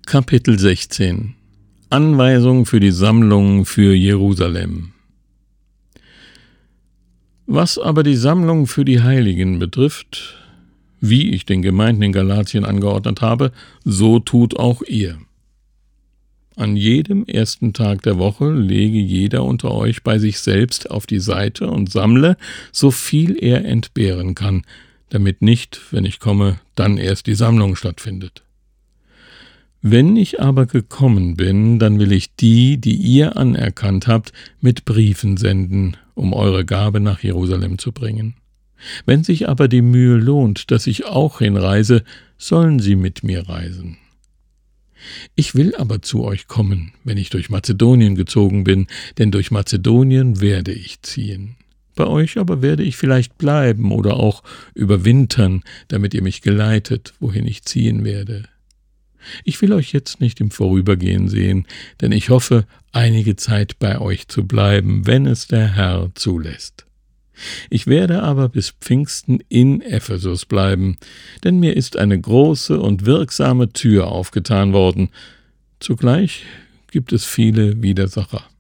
Kapitel 16 Anweisung für die Sammlung für Jerusalem. Was aber die Sammlung für die Heiligen betrifft, wie ich den Gemeinden in Galatien angeordnet habe, so tut auch ihr. An jedem ersten Tag der Woche lege jeder unter euch bei sich selbst auf die Seite und sammle, so viel er entbehren kann, damit nicht, wenn ich komme, dann erst die Sammlung stattfindet. Wenn ich aber gekommen bin, dann will ich die ihr anerkannt habt, mit Briefen senden, um eure Gabe nach Jerusalem zu bringen. Wenn sich aber die Mühe lohnt, dass ich auch hinreise, sollen sie mit mir reisen. Ich will aber zu euch kommen, wenn ich durch Mazedonien gezogen bin, denn durch Mazedonien werde ich ziehen. Bei euch aber werde ich vielleicht bleiben oder auch überwintern, damit ihr mich geleitet, wohin ich ziehen werde. Ich will euch jetzt nicht im Vorübergehen sehen, denn ich hoffe, einige Zeit bei euch zu bleiben, wenn es der Herr zulässt. Ich werde aber bis Pfingsten in Ephesus bleiben, denn mir ist eine große und wirksame Tür aufgetan worden. Zugleich gibt es viele Widersacher.